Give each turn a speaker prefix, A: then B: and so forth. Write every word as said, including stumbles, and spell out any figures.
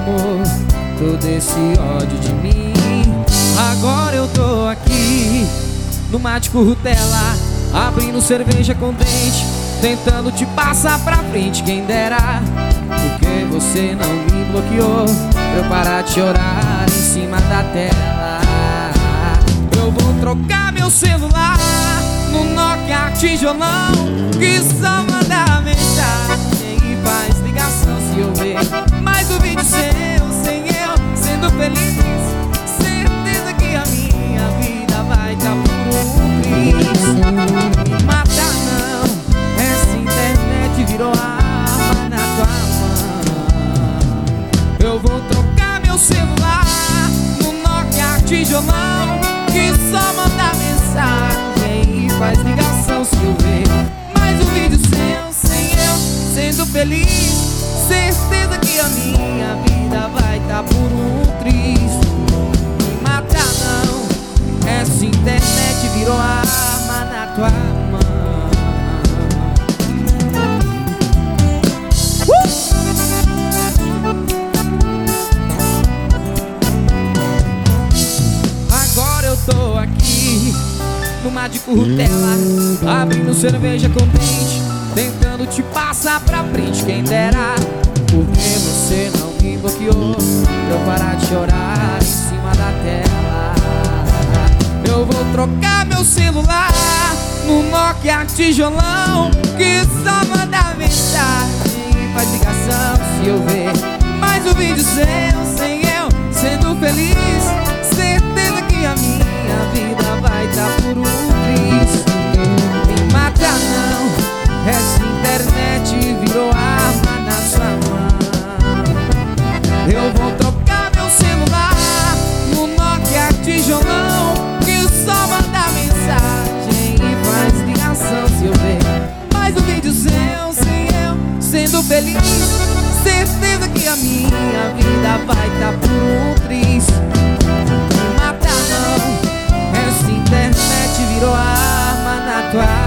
A: amor, todo esse ódio de mim. Agora eu tô aqui no mar de currutela, abrindo cerveja contente, tentando te passar pra frente. Quem dera, porque você não me bloqueou pra eu parar de chorar em cima da tela. Eu vou trocar meu celular no Nokia tijolão, que só manda mensagem e faz ligação. Se eu ver mais um vídeo seu, sem eu sendo feliz, certeza que a minha vida vai tá por um triz. Me mata não, essa internet virou arma na tua mão. Eu vou trocar meu celular no Nokia tijolão, que só manda mensagem e faz ligação. Se eu ver mais um vídeo seu, sem eu sendo feliz, certeza que a minha vida vai tá por um triz. Me mata não, essa internet virou arma na tua mão. uh! Agora eu tô aqui no mar de currutela, abrindo cerveja contente, tentando te passar pra frente. Quem dera, porque você não me bloqueou pra eu parar de chorar em cima da tela. Eu vou trocar meu celular no Nokia tijolão, que só manda mensagem e faz ligação. Se eu ver mais um vídeo seu, sem eu sendo feliz, certeza que a minha vida vai tá por um triz. Me mata não, essa internet virou arma na sua mão. Eu vou trocar meu celular no Nokia tijolão, que só manda mensagem e faz ligação. Se eu ver mais um vídeo seu, sem eu sendo feliz, certeza que a minha vida vai tá por um triz. Me mata não, essa internet virou arma na tua